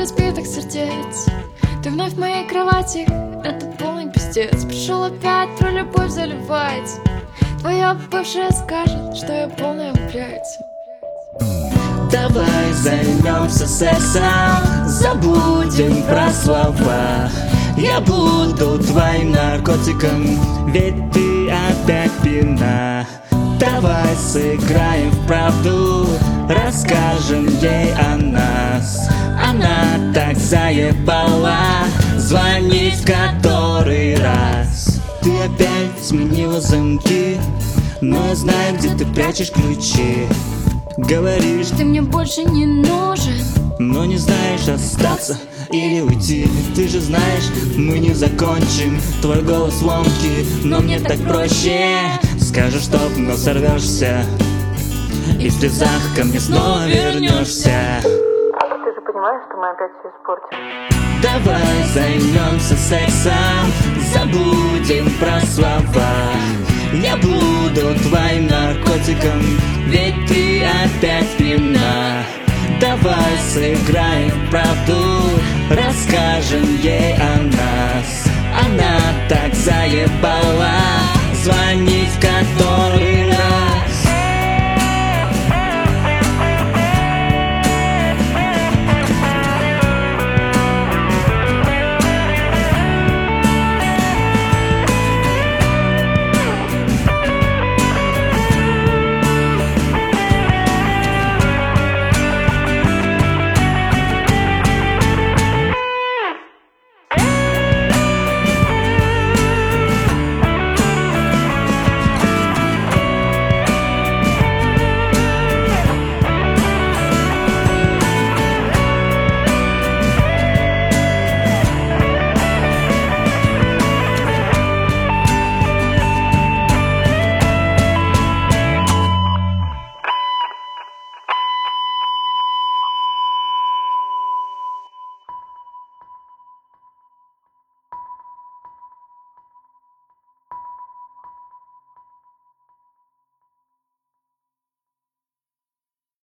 разбитых сердец. Ты вновь в моей кровати, это полный пиздец. Пришел опять про любовь заливать. Твоя бывшая скажет, что я полная блядь. Давай займемся сексом, забудем про слова. Я буду твоим наркотиком, ведь ты опять пьяна. Давай сыграем в правду, расскажем ей о нас. Она так заебала звонить в который раз. Ты опять сменила замки, но я знаю, где ты прячешь ключи. Говоришь, ты мне больше не нужен, но не знаешь, остаться или уйти. Ты же знаешь, мы не закончим. Твой голос ломкий, но мне так проще. Скажешь стоп, но сорвешься, и в слезах ко мне снова вернешься. Ты же понимаешь, что мы опять все испортим? Давай займемся сексом, забудем про слова. Я буду твоим наркотиком, ведь ты опять пьяна. Давай сыграем в правду, расскажем ей о нас. Она так заебала